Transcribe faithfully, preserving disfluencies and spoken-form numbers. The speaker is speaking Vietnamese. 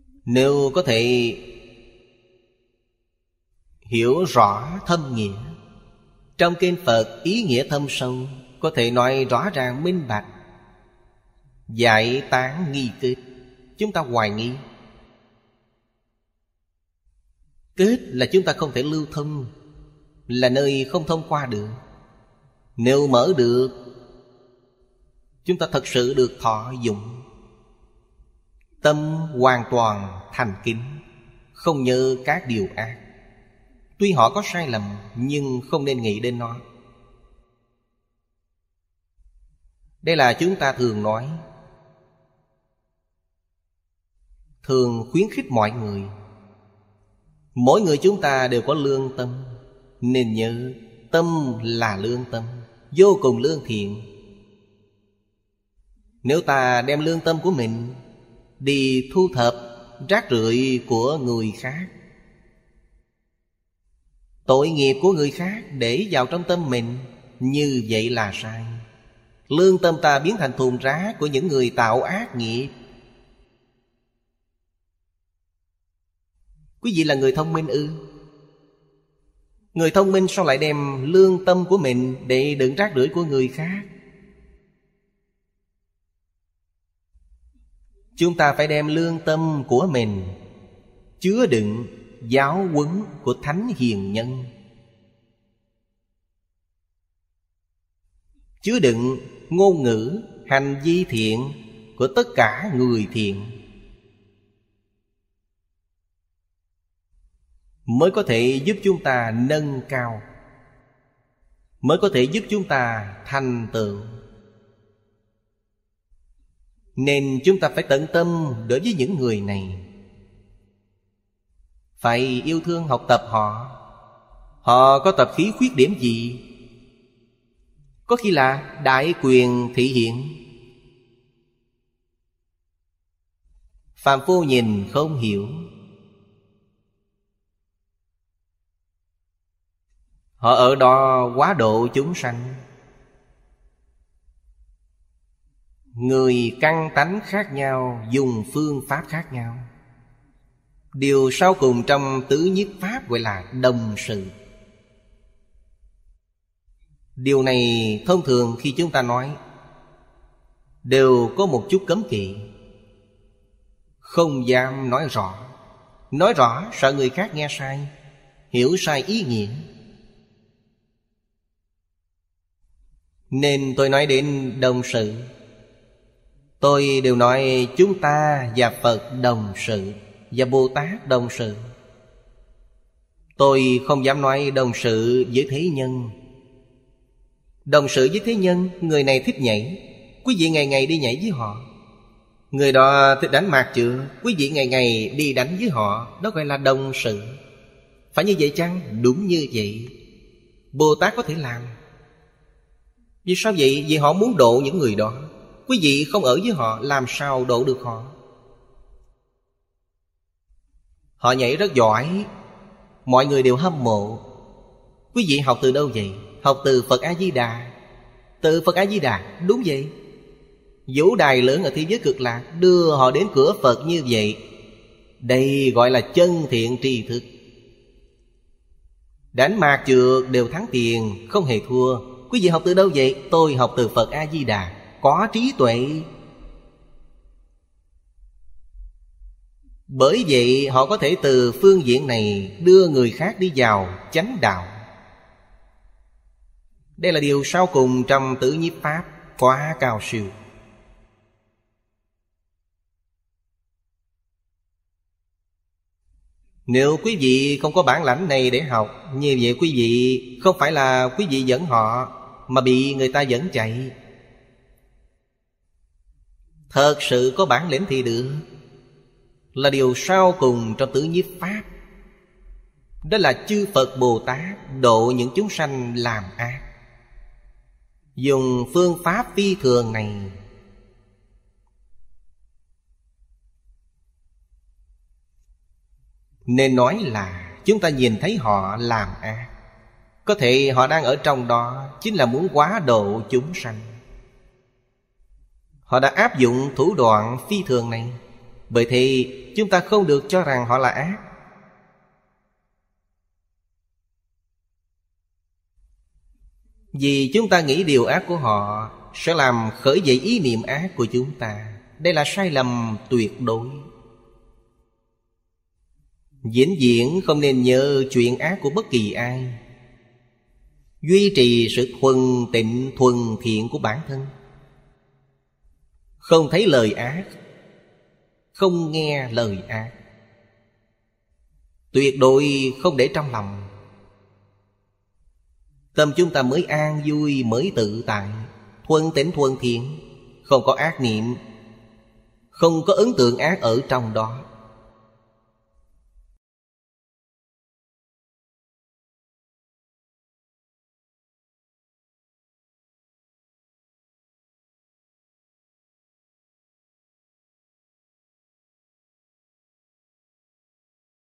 Nếu có thể hiểu rõ thâm nghĩa, trong kinh Phật ý nghĩa thâm sâu, có thể nói rõ ràng minh bạch, giải tán nghi kết. Chúng ta hoài nghi, kết là chúng ta không thể lưu thông, là nơi không thông qua được. Nếu mở được, chúng ta thật sự được thọ dụng. Tâm hoàn toàn thành kính, không nhớ các điều ác. Tuy họ có sai lầm, nhưng không nên nghĩ đến nó. Đây là chúng ta thường nói, thường khuyến khích mọi người. Mỗi người chúng ta đều có lương tâm, nên nhớ tâm là lương tâm, vô cùng lương thiện. Nếu ta đem lương tâm của mình đi thu thập rác rưởi của người khác, tội nghiệp của người khác để vào trong tâm mình, như vậy là sai. Lương tâm ta biến thành thùng rác của những người tạo ác nghiệp. Quý vị là người thông minh ư? Người thông minh sao lại đem lương tâm của mình để đựng rác rưởi của người khác? Chúng ta phải đem lương tâm của mình chứa đựng giáo huấn của thánh hiền nhân, chứa đựng ngôn ngữ, hành vi thiện của tất cả người thiện, mới có thể giúp chúng ta nâng cao, mới có thể giúp chúng ta thành tựu. Nên chúng ta phải tận tâm đối với những người này, phải yêu thương học tập họ. Họ có tập khí khuyết điểm gì? Có khi là đại quyền thị hiện, phàm phu nhìn không hiểu. Họ ở đó quá độ chúng sanh. Người căn tánh khác nhau, dùng phương pháp khác nhau. Điều sau cùng trong tứ nhiếp pháp gọi là đồng sự. Điều này thông thường khi chúng ta nói đều có một chút cấm kỵ, không dám nói rõ. Nói rõ sợ người khác nghe sai, hiểu sai ý nghĩa. Nên tôi nói đến đồng sự, tôi đều nói chúng ta và Phật đồng sự, và Bồ Tát đồng sự. Tôi không dám nói đồng sự với thế nhân. Đồng sự với thế nhân, người này thích nhảy, quý vị ngày ngày đi nhảy với họ. Người đó thích đánh mạc chữ, quý vị ngày ngày đi đánh với họ. Đó gọi là đồng sự. Phải như vậy chăng? Đúng như vậy. Bồ Tát có thể làm. Vì sao vậy? Vì họ muốn độ những người đó. Quý vị không ở với họ, làm sao độ được họ? Họ nhảy rất giỏi, mọi người đều hâm mộ. Quý vị học từ đâu vậy? Học từ Phật A-di-đà. Từ Phật A-di-đà, đúng vậy. Vũ đài lớn ở thế giới cực lạc đưa họ đến cửa Phật như vậy. Đây gọi là chân thiện tri thức. Đánh mạc trượt đều thắng tiền, không hề thua. Quý vị học từ đâu vậy? Tôi học từ Phật A-di-đà. Có trí tuệ. Bởi vậy họ có thể từ phương diện này đưa người khác đi vào chánh đạo. Đây là điều sau cùng trong tứ nhiếp pháp, quá cao siêu. Nếu quý vị không có bản lãnh này để học, như vậy quý vị không phải là quý vị dẫn họ, mà bị người ta dẫn chạy. Thật sự có bản lĩnh thì được, là điều sau cùng trong tứ nhiếp pháp. Đó là chư Phật Bồ Tát độ những chúng sanh làm ác, dùng phương pháp phi thường này. Nên nói là chúng ta nhìn thấy họ làm ác, có thể họ đang ở trong đó chính là muốn quá độ chúng sanh. Họ đã áp dụng thủ đoạn phi thường này. Bởi thì chúng ta không được cho rằng họ là ác. Vì chúng ta nghĩ điều ác của họ sẽ làm khởi dậy ý niệm ác của chúng ta. Đây là sai lầm tuyệt đối. Vĩnh viễn không nên nhớ chuyện ác của bất kỳ ai. Duy trì sự thuần tịnh thuần thiện của bản thân. Không thấy lời ác, không nghe lời ác, tuyệt đối không để trong lòng. Tâm chúng ta mới an vui, mới tự tại, thuần tịnh thuần thiện, không có ác niệm, không có ấn tượng ác ở trong đó.